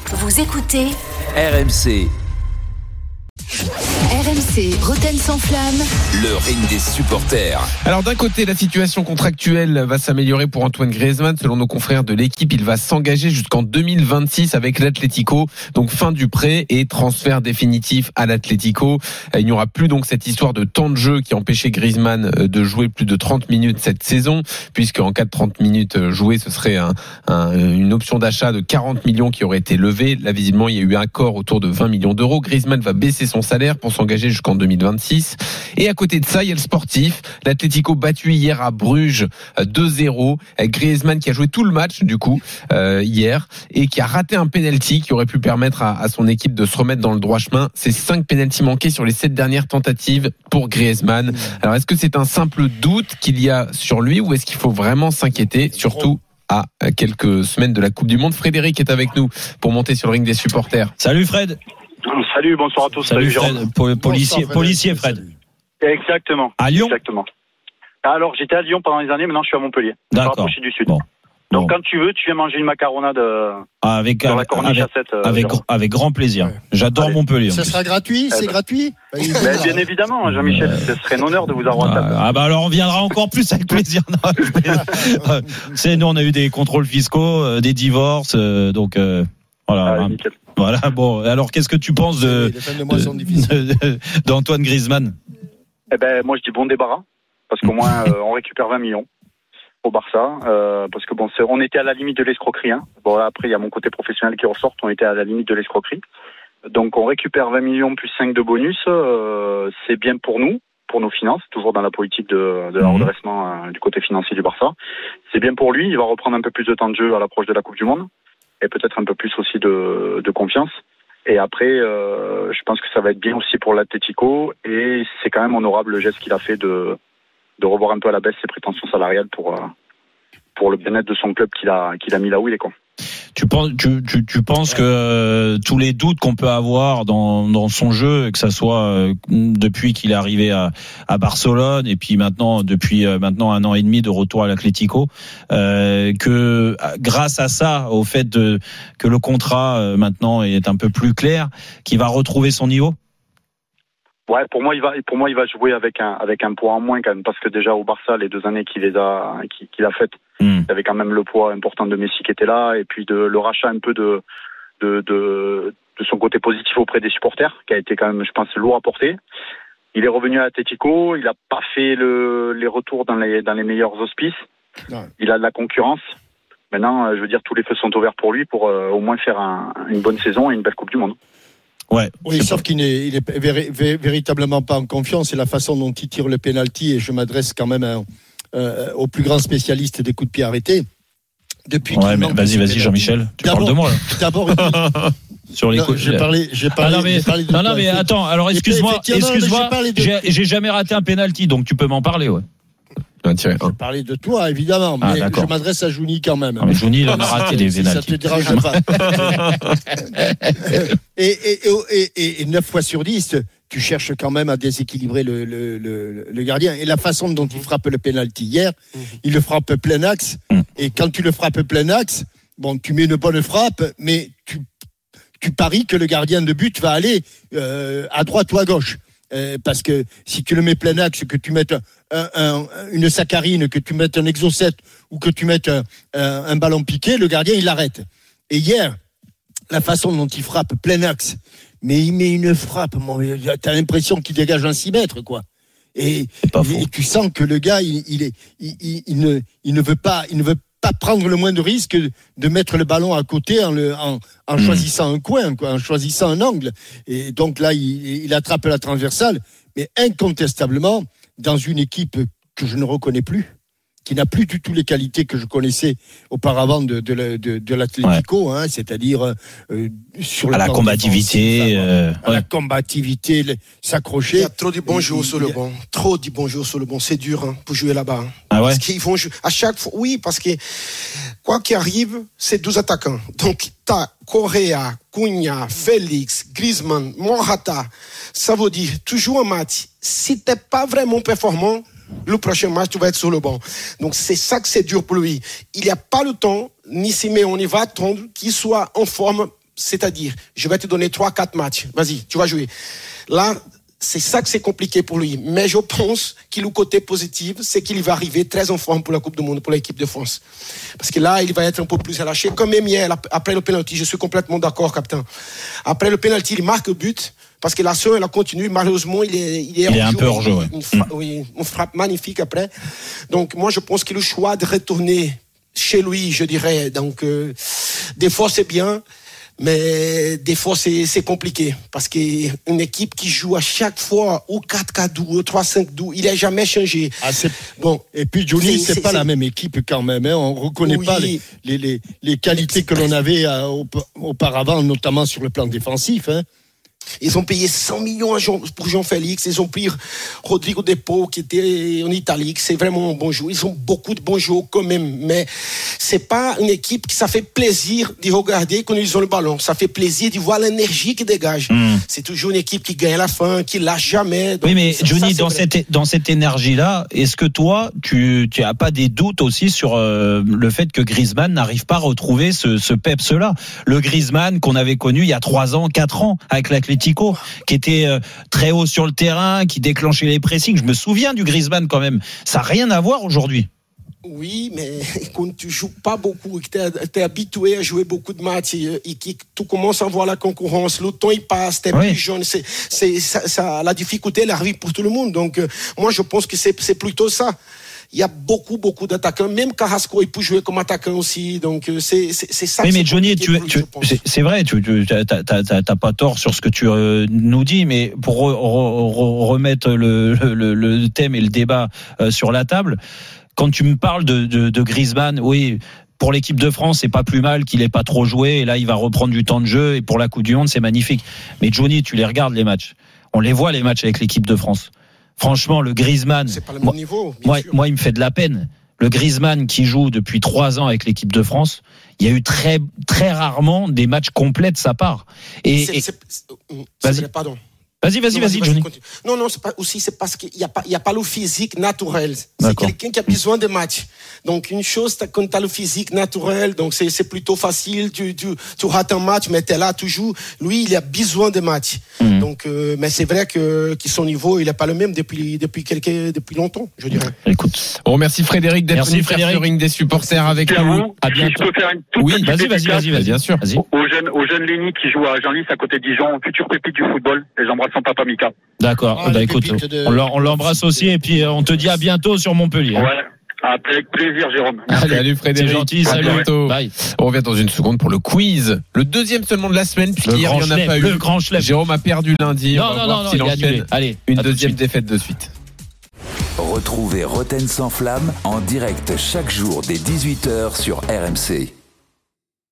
Vous écoutez RMC. RMC, Roten sans flamme. Le ring des supporters. Alors d'un côté, la situation contractuelle va s'améliorer pour Antoine Griezmann. Selon nos confrères de l'équipe, il va s'engager jusqu'en 2026 avec l'Atlético. Donc fin du prêt et transfert définitif à l'Atlético. Il n'y aura plus donc cette histoire de temps de jeu qui empêchait Griezmann de jouer plus de 30 minutes cette saison, puisque en cas de 30 minutes jouées, ce serait une option d'achat de 40 millions qui aurait été levée. Là, visiblement, il y a eu un accord autour de 20 millions d'euros. Griezmann va baisser son salaire pour s'engager jusqu'en 2026. Et à côté de ça, il y a le sportif. L'Atlético battu hier à Bruges 2-0. Griezmann qui a joué tout le match du coup hier et qui a raté un penalty qui aurait pu permettre à son équipe de se remettre dans le droit chemin. C'est 5 penaltys manqués sur les 7 dernières tentatives pour Griezmann. Alors est-ce que c'est un simple doute qu'il y a sur lui ou est-ce qu'il faut vraiment s'inquiéter, surtout à quelques semaines de la Coupe du Monde? Frédéric est avec nous pour monter sur le ring des supporters. Salut Fred. Salut, bonsoir à tous. Salut Fred. Policier Fred. Exactement. À Lyon. Exactement. Alors j'étais à Lyon pendant des années, maintenant je suis à Montpellier. D'accord. Rapproché du sud. Bon. Donc quand tu veux, tu viens manger une macaronade avec grand plaisir. Ouais. J'adore Allez. Montpellier. Ça sera gratuit, c'est gratuit. Bien évidemment, Jean-Michel, ce serait un honneur de vous avoir à table. Alors on viendra encore plus avec plaisir. Nous on a eu des contrôles fiscaux, des divorces, donc voilà. Nickel. Voilà. Bon, alors qu'est-ce que tu penses d'Antoine Griezmann? Moi je dis bon débarras, parce qu'au moins on récupère 20 millions au Barça, parce que on était à la limite de l'escroquerie. Hein. Bon, après il y a mon côté professionnel qui ressort, on était à la limite de l'escroquerie. Donc on récupère 20 millions plus 5 de bonus, c'est bien pour nous, pour nos finances, toujours dans la politique de la redressement du côté financier du Barça. C'est bien pour lui, il va reprendre un peu plus de temps de jeu à l'approche de la Coupe du Monde, et peut-être un peu plus aussi de confiance. Et après, je pense que ça va être bien aussi pour l'Atlético, et c'est quand même honorable le geste qu'il a fait de revoir un peu à la baisse ses prétentions salariales pour le bien-être de son club qu'il a mis là où il est, quoi. Tu penses que tous les doutes qu'on peut avoir dans son jeu, que ça soit depuis qu'il est arrivé à Barcelone et puis depuis un an et demi de retour à l'Atlético, que grâce à ça, au fait que le contrat maintenant est un peu plus clair, qu'il va retrouver son niveau? Ouais, pour moi, il va jouer avec un poids en moins quand même, parce que déjà au Barça, les 2 années qu'il a faites, il y avait quand même le poids important de Messi qui était là, et puis le rachat un peu de son côté positif auprès des supporters, qui a été quand même, je pense, lourd à porter. Il est revenu à Atlético, il a pas fait les retours dans les meilleurs auspices. Ouais. Il a de la concurrence. Maintenant, je veux dire, tous les feux sont ouverts pour lui pour au moins faire une bonne saison et une belle Coupe du Monde. Ouais, oui, sauf qu'il n'est véritablement pas en confiance. C'est la façon dont il tire le penalty, et je m'adresse quand même au plus grand spécialiste des coups de pied arrêtés. Vas-y Jean-Michel, tu parles de moi là. D'abord sur les coups. J'ai parlé de non, mais attends, alors excuse-moi, j'ai jamais raté un penalty, donc tu peux m'en parler, ouais. Je parlais de toi, évidemment, mais je m'adresse à Jouni quand même. Mais Jouni, il en a raté des pénaltys. Ça te dérange pas. Et 9 fois sur 10, tu cherches quand même à déséquilibrer le gardien. Et la façon dont il frappe le pénalty hier, il le frappe plein axe. Et quand tu le frappes plein axe, bon, tu mets une bonne frappe, mais tu paries que le gardien de but va aller à droite ou à gauche. Parce que si tu le mets plein axe, que tu mettes une saccharine, que tu mettes un exocet ou que tu mettes un ballon piqué, le gardien il l'arrête. Et hier, la façon dont il frappe plein axe, mais il met une frappe, t'as l'impression qu'il dégage un 6 mètres, quoi. Et tu sens que le gars il ne veut pas prendre le moins de risque de mettre le ballon à côté en choisissant un coin, quoi, en choisissant un angle. Et donc là, il attrape la transversale, mais incontestablement, dans une équipe que je ne reconnais plus, qui n'a plus du tout les qualités que je connaissais auparavant de l'Atlético, hein, c'est-à-dire sur la combativité, la combativité, s'accrocher. Il y a trop de bons joueurs sur le banc. Trop de bons joueurs sur le banc. C'est dur pour jouer là-bas. Ah ouais? Parce qu'ils vont jouer à chaque fois. Oui, parce que quoi qu'il arrive, c'est 12 attaquants. Donc t'as Correa, Cunha, Félix, Griezmann, Morata. Ça veut dire toujours un match. Si t'es pas vraiment performant, le prochain match, tu vas être sur le banc. Donc, c'est ça que c'est dur pour lui. Il n'y a pas le temps, ni Simeone va attendre qu'il soit en forme C'est-à-dire, je vais te donner 3-4 matchs. Vas-y, tu vas jouer. Là, c'est ça que c'est compliqué pour lui. Mais je pense que le côté positif, c'est qu'il va arriver très en forme pour la Coupe du Monde, pour l'équipe de France. Parce que là, il va être un peu plus relâché. Comme même hier, après le penalty, je suis complètement d'accord, capitaine. Après le penalty, il marque le but. Parce que l'action, elle a continué. Malheureusement, il est un peu hors jeu. Oui, une frappe magnifique après. Donc, moi, je pense que le choix de retourner chez lui, je dirais. Donc, des fois, c'est bien. Mais des fois, c'est compliqué. Parce qu'une équipe qui joue à chaque fois au 4-4-2, au 3-5-2, il n'a jamais changé. Bon. Et puis, Johnny, c'est pas la même équipe quand même. Hein. On ne reconnaît pas les qualités que l'on avait auparavant, notamment sur le plan défensif. Hein. Ils ont payé 100 millions pour Jean-Félix. Ils ont pris Rodrigo De Paul qui était en Italie. C'est vraiment un bon joueur. Ils ont beaucoup de bons joueurs quand même. Mais c'est pas une équipe qui ça fait plaisir de regarder quand ils ont le ballon. Ça fait plaisir de voir l'énergie qui dégage. C'est toujours une équipe qui gagne à la fin, qui lâche jamais. Donc, oui, mais Johnny, dans cette énergie-là, est-ce que toi, tu as pas des doutes aussi sur le fait que Griezmann n'arrive pas à retrouver ce peps-là? Le Griezmann qu'on avait connu il y a 3 ans, 4 ans avec l'Atlético, qui était très haut sur le terrain, qui déclenchait les pressings. Je me souviens du Griezmann quand même. Ça n'a rien à voir aujourd'hui. Oui, mais quand tu joues pas beaucoup et que tu es habitué à jouer beaucoup de matchs et que tu commences à voir la concurrence, le temps il passe, tu es plus jeune, ça, la difficulté elle arrive pour tout le monde. Donc moi je pense que c'est plutôt ça. Il y a beaucoup d'attaquants, même Carrasco il peut jouer comme attaquant aussi, donc c'est ça. Oui, mais Johnny, c'est vrai, tu t'as pas tort sur ce que tu nous dis, mais pour remettre le thème et le débat sur la table, quand tu me parles de Griezmann, oui. Pour l'équipe de France, c'est pas plus mal qu'il ait pas trop joué, et là il va reprendre du temps de jeu, et pour la Coupe du Monde, c'est magnifique. Mais Johnny, tu les regardes les matchs, on les voit les matchs avec l'équipe de France. Franchement, le Griezmann, c'est pas le même niveau, moi, il me fait de la peine. Le Griezmann qui joue depuis 3 ans avec l'équipe de France, il y a eu très, très rarement des matchs complets de sa part. Vas-y. Pardon. Vas-y, Johnny. Non, c'est parce qu'il y a pas le physique naturel. C'est quelqu'un qui a besoin de matchs. Donc, une chose, quand tu as le physique naturel, donc c'est plutôt facile, tu rates un match, mais tu es là toujours. Lui, il a besoin de matchs. Donc, mais c'est vrai que son niveau, il n'est pas le même depuis longtemps, je dirais. Écoute, on remercie Frédéric d'être venu faire le ring des supporters avec nous. À bientôt. Si je peux faire une toute petite vas-y, bien sûr. Au jeune Lenny qui joue à Genlis à côté de Dijon, futur pépite du football. Et j'embrasse son papa Mika. D'accord. Écoute, on l'embrasse aussi et puis on te dit à bientôt sur Montpellier. Ouais. Avec plaisir, Jérôme. Salut Frédéric. C'est gentil, salut. Bye. On revient dans une seconde pour le quiz. Le deuxième seulement de la semaine, puisqu'hier il n'y en a pas eu. Le grand chelem. Jérôme a perdu lundi. Non, il a annulé. Allez, une deuxième défaite de suite. Retrouvez Roten sans flamme en direct chaque jour dès 18h sur RMC.